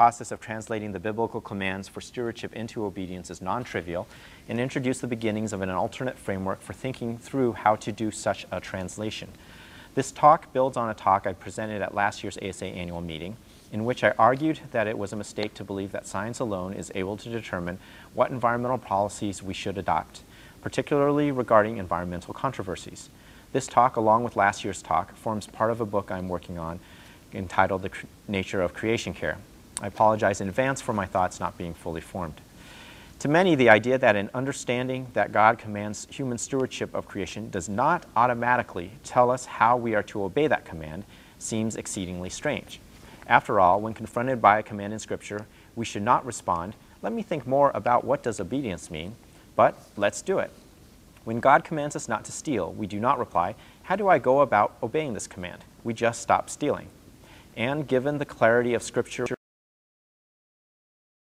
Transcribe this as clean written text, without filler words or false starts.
process of translating the biblical commands for stewardship into obedience is non-trivial and introduce the beginnings of an alternate framework for thinking through how to do such a translation. This talk builds on a talk I presented at last year's ASA annual meeting, in which I argued that it was a mistake to believe that science alone is able to determine what environmental policies we should adopt, particularly regarding environmental controversies. This talk, along with last year's talk, forms part of a book I'm working on entitled The Nature of Creation Care. I apologize in advance for my thoughts not being fully formed. To many, the idea that an understanding that God commands human stewardship of creation does not automatically tell us how we are to obey that command seems exceedingly strange. After all, when confronted by a command in Scripture, we should not respond, "Let me think more about what does obedience mean," but "let's do it." When God commands us not to steal, we do not reply, "How do I go about obeying this command?" We just stop stealing. And given the clarity of Scripture